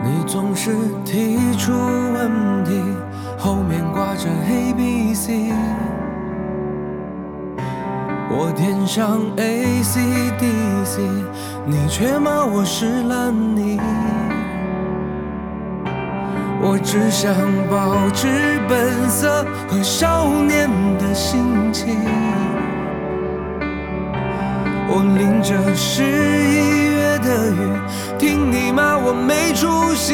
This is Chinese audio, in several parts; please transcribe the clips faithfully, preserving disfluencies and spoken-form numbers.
你总是提出问题，后面挂着 A B C， 我填上 A C D C， 你却骂我是烂泥。我只想保持本色和少年的心情，我淋着十一月的雨，听你骂我没出息。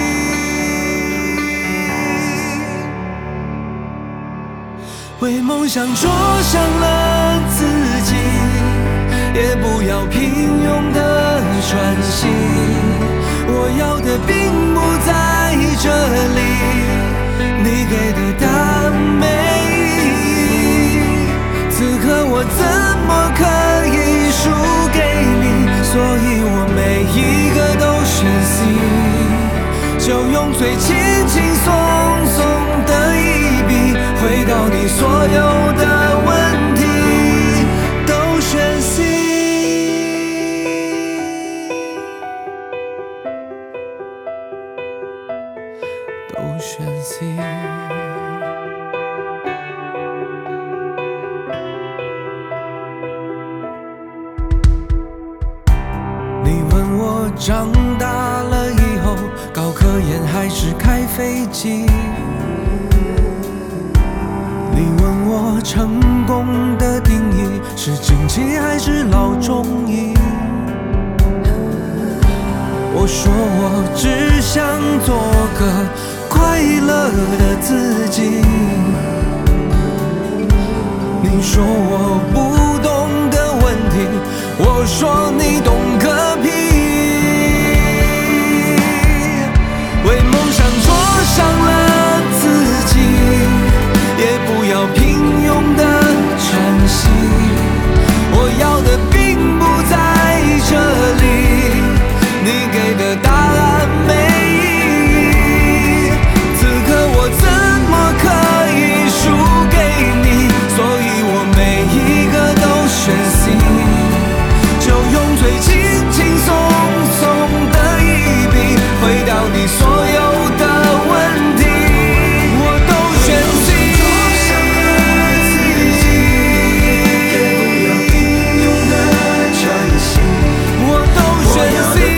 为梦想着想了自己，也不要平庸的喘息。我要的并不在这里，你给的答案没意义。此刻我怎么可以输给你？所以我每一个都选 C， 就用最轻轻松松的一笔，回到你所有的问题都选 C。都选 C。 你问我长大了以后，搞科研还是开飞机？你问我成功的定义是经济还是老中医？我说我只想做个快乐的自己。你说我不懂的问题，我说你懂个屁。为梦想着想了自己，也不要平庸的喘息。我要的并不在这里，你给的答案没意义。此刻我怎么可以输给你？所以我每一个都选 C， 就用最轻轻松松的一笔，回到你所有的问题我都选 C。 也不要平庸的喘息，我都选 C。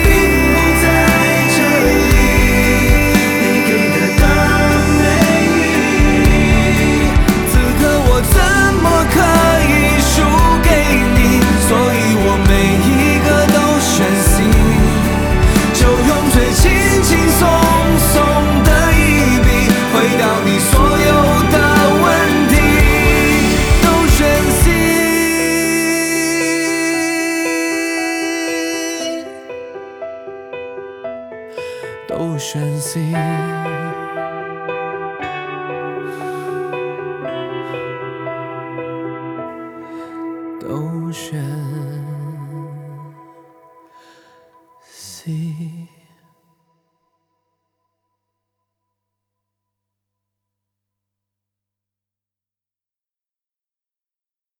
都选 C， 都选 C。